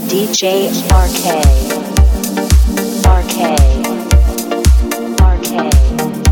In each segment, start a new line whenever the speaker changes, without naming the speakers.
DJ RK. RK. RK.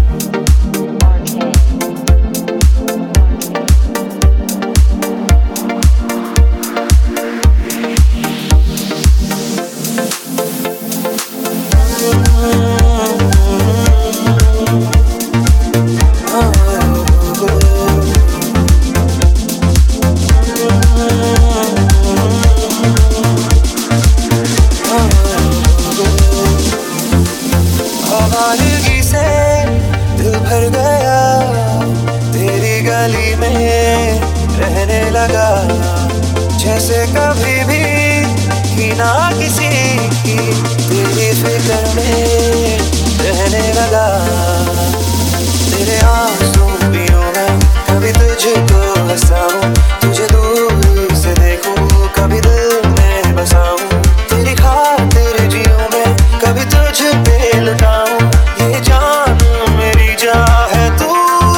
आवाज़गी से दिल भर गया, तेरी गली में रहने लगा, जैसे कभी भी की ना किसी की, तेरी फिक्र में रहने लगा। तेरे आंसू पीऊं मैं, कभी तुझको हंसाऊं, तुझे दूर से देखूं, कभी दिल में बसाऊं, तेरी खातिर जीऊं मैं, कभी तुझ पे लुटाऊं। ये जान मेरी जा है तू,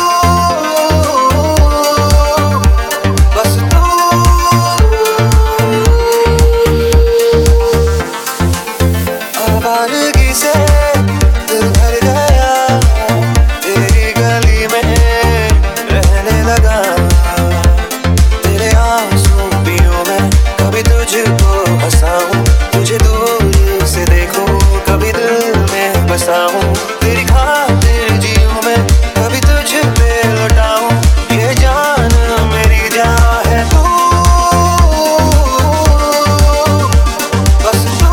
बस तू। आवाज़गी से दिल भर गया, तेरी गली में रहने लगा, तेरे आंसू पीऊं मैं, कभी तुझको हंसाऊं, तुझे दूर से देखूं, कभी दिल में बसाऊं, तेरी खातिर जीऊं मैं, कभी तुझ पे लौटाऊं। ये जान मेरी जा है तू, बस तू।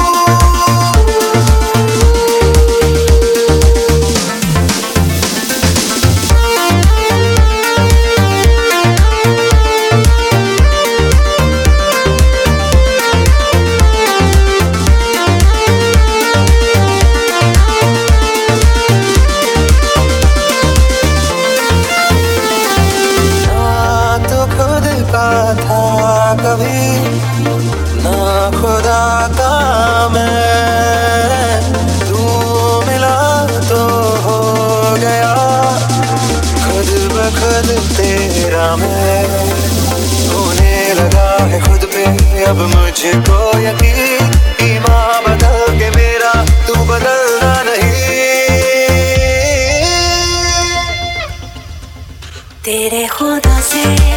था कभी ना खुदा का मैं, तू मिला तो हो गया खुद ब खुद तेरा मैं, होने लगा है खुद पे अब मुझको यकीन, ईमान बदल के मेरा तू बदलना नहीं।
तेरे खुदा से